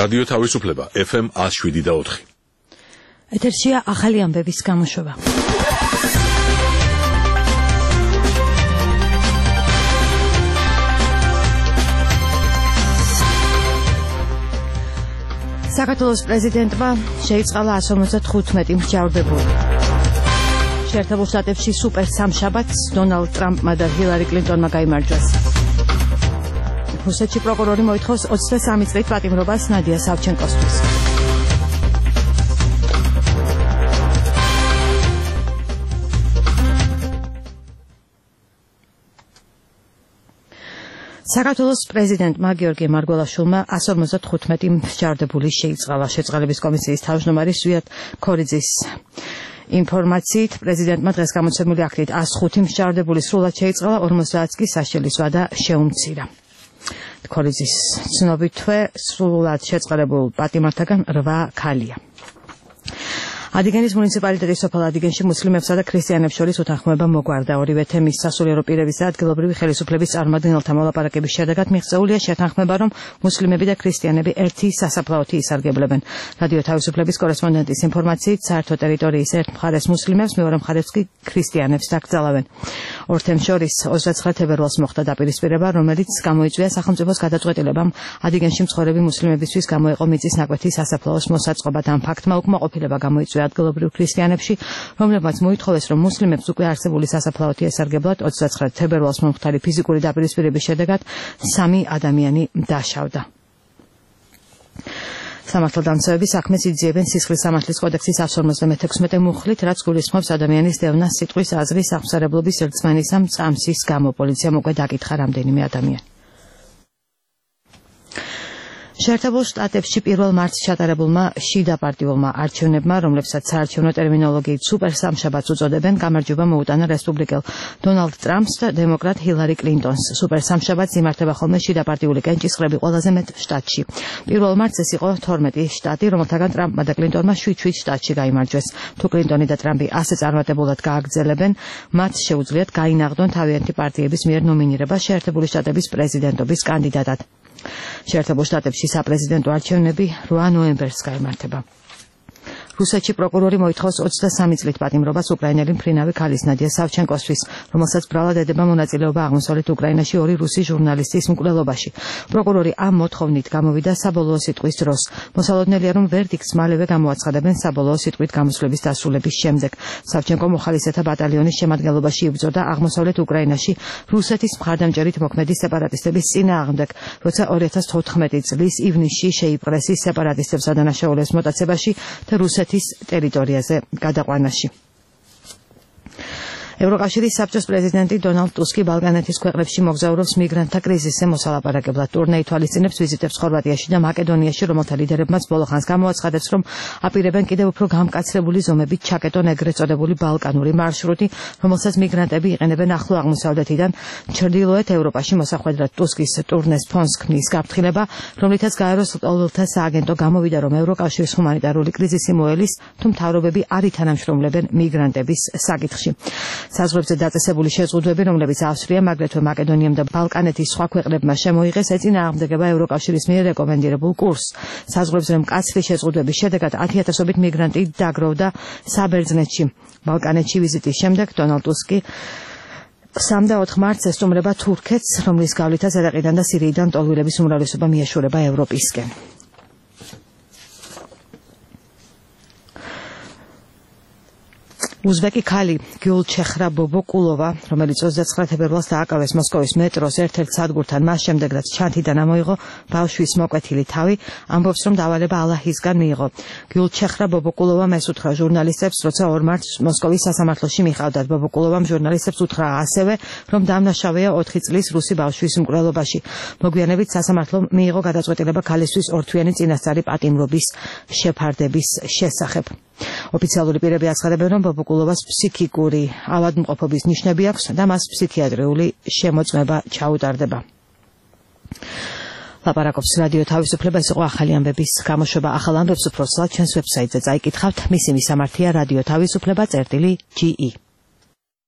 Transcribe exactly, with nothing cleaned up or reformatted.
რადიო თავისუფლება F M one oh seven და four. ეთერშია ახალი ამბების გამოშვება. საქართველოს პრეზიდენტმა შეიწყალა one fifty-five მსჯავრდებული. შეერთებულ შტატებში სუპერ სამშაბათს დონალდ ტრამპმა და ჰილარი კლინტონმა გაიმარჯვეს. რუსეთში პროკურორი მოითხოვს twenty-three წლით პატიმრობას ნადია სავჩენკოსთვის. საქართველოს პრეზიდენტმა გიორგი მარგველაშვილმა one fifty-five მსჯავრდებული შეიწყალა. შეწყალების კომისიის თავმჯდომარის ზვიად ქორიძის ინფორმაციით პრეზიდენტმა დღეს გამოცემული აქტით one oh five მსჯავრდებული სრულად შეიწყალა, forty კი საშილის ვადა შეუმცირა. ქორიძის ცნობითვე სრულად შეწყალებულ პატიმართაგან eight ქალია. Adigენის მუნიციპალიტეტის სოფელ Adigენში მუსლიმებსა და ქრისტიანებს შორის უთანხმოება მოგვარდა. ორივე თემის სასულიერო პირებისა და ადგილობრივი ხელისუფლების წარმომადგენელთა მოლაპარაკების შედეგად მიღწეულია შეთანხმება, რომ მუსლიმები და ქრისტიანები ერთი სასაფლაოთი ისარგებლებენ. რადიო თავისუფლების კორესპონდენტის ინფორმაციით, საერთო ტერიტორიის ერთ მხარეს მუსლიმებს, მეორე მხარეს კი ქრისტიანებს დაკრძალავენ. ორ თემს შორის twenty-nine თებერვალს მოხდა დაპირისპირება, რომელიც გამოიწვია სახელმწიფოს გადაწყვეტილებამ Adigენში მცხოვრები მუსლიმებისთვის გამოეყო მიწის ნაკვეთი სასაფლაოს მოსაწყობად. ამ ფაქტმა უკმაყოფილება გამოიწვია ადგილობრივ ქრისტიანებში, რომლებმაც მოითხოვეს, რომ მუსლიმებს უკვე არსებული სასაფლაოთი ესარგებლად. twenty-nine თებერვალს მომხდარი ფიზიკური დაპირისპირების შედეგად სამი ადამიანი დაშავდა. სამართალდამცავები საქმეს იძიებენ სისხლის სამართლის კოდექსის one fifty-six მუხლით, რაც გულისხმობს ადამიანის დევნას, სიტყვის, აზრის, აღმსარებლობის, ერთმანისა მწამსის გამო. პოლიციამ უკვე დაკითხა რამდენიმე ადამიანი. შეერთებულ შტატებში პირველ მარტს ჩატარებულმა შიდა პარტიულმა არჩევნებმა, რომლებსაც საარჩევნო ტერმინოლოგიით სუპერ სამშაბათს უწოდებენ, გამარჯვება მოუტანა რესპუბლიკელ დონალდ ტრამპს და დემოკრატ ჰილარი კლინტონს. სუპერ სამშაბათს იმართება ხოლმე შიდა პარტიული კენჭისყრები ყველაზე მეტ შტატში. პირველ მარტს ეს იყო twelve შტატი, რომელთაგან ტრამპმა და კლინტონმა seven შტატში გაიმარჯვეს. თუ კლინტონი და ტრამპი ასე წარმატებულად გააგრძელებენ, მათ შეუძლიათ გაინაღდონ თავიანთი პარტიების მიერ ნომინირება შეერთებული შტატების პრეზიდენტობის კანდიდატად. შეერთებულ შტატებში საპრეზიდენტო არჩევნები eight ნოემბერს გაიმართება. რუსეთში პროკურორი მოითხოვს twenty-three წლით პატიმრობას უკრაინელი მფრინავი ქალის ნადია სავჩენკოსთვის, რომელსაც ბრალად ედება მონაწილეობა აღმოსავლეთ უკრაინაში ორი რუსი ჟურნალისტის მკვლელობაში. პროკურორი ამ მოთხოვნით გამოვიდა საბოლოო სიტყვის დროს. მოსალოდნელია, რომ ვერდიქტს მალევე გამოაცხადებენ საბოლოო სიტყვით გამოსვლების დასრულების შემდეგ. სავჩენკო მოხალისეთა ბატალიონის შემადგენლობაში იბრძოდა აღმოსავლეთ უკრაინაში რუსეთის მხარდამჭერით მოქმედი სეპარატისტების წინააღმდეგ, როცა two thousand fourteen წლის ივნისში შეიპყრეს სეპარატისტებს ადანაშაულეს მოტაცებაში და რუსეთის ტერიტორიაზე გადაყვანაში. ევროკავშირის საბჭოს პრეზიდენტი დონალდ ტუსკი ბალკანეთის ქვეყნებში მოგზაურობს მიგრანტთა კრიზისზე მოსალაპარაკებლად. ტურნე ითვალისწინებს ვიზიტებს ხორვატიაში და მაკედონიაში, რომელთა ლიდერებმაც ბოლო ხანს გამოაცხადებს, რომ აპირებენ კიდევ უფრო გამკაცრებული ზომებით ჩაკეტონ ეგრეთ წოდებული ბალკანური მარშრუტი, რომელსაც მიგრანტები იყენებენ ახლო აღმოსავლეთიდან ჩრდილოეთ ევროპაში მოსახვედრად. ტუსკის ტურნეს ფონს ქმნის გაფრთხილება, რომლითაც გაეროს ლტოლვილთა სააგენტო გამოვიდა, რომ ევროკავშირის ჰუმანიტარული კრიზისი მოელის, თუ მთავრობები არ ითანამშრომლებენ მიგრანტების საკითხში. საზღვრებზე დაწესებული შეზღუდვები, რომლებიც ავსტრიამ, აგრეთვე მაკედონიამ და ბალკანეთის სხვა ქვეყნებმა შემოიღეს, ეწინააღმდეგება ევროკავშირის მიერ რეკომენდირებულ კურსს. საზღვრებზე მკაცრი შეზღუდვების შედეგად ten thousand მიგრანტი დაგროვდა საბერძნეთში. ბალკანეთში ვიზიტის შემდეგ დონალდ ტუსკი three და four მარტს ესტუმრება თურქეთს, რომლის გავლითაც ერაყიდან და სირიიდან მტოლვილების უმრავლესობა მიეშურება ევროპისკენ. უზბეკი ქალი გიულჩეხრა ბობოკულოვა, რომელიც twenty-nine თებერვალს დააკავეს მოსკოვის მეტროს ერთ-ერთ სადგურთან, მას შემდეგ რაც ჩანთიდან ამოიღო ბავშვის მოკვეთილი თავი, ამბობს, რომ დავალება ალაჰისგან მიიღო. გიულჩეხრა ბობოკულოვამ ეს უთხრა ჟურნალისტებს, როცა two მარტს მოსკოვის სასამართლოში მიყავდათ. ბობოკულოვამ ჟურნალისტებს უთხრა ასევე, რომ დამნაშავეა four წლის რუსი ბავშვის მკვლელობაში. მოგვიანებით სასამართლომ მიიღო გადაწყვეტილება ქალისთვის ორთვიანი წინასწარი პატიმრობის შეფარდების შესახებ. ოფიციალური პირები აცხადებენ, რომ ბობოკულოვას ფსიქიკური ავადმყოფობის ნიშნები აქვს და მას ფსიქიატრიული შემოწმება ჩაუტარდება. ლაპარაკობს რადიო თავისუფლება, ეს იყო ახალი ამბების გამოშვება. ახალ ამბებს უფრო სულ ჩვენს ვებსაიტზე წაიკითხავთ. მისი მისამართია რადიო თავისუფლება წერტილი ჯი ი.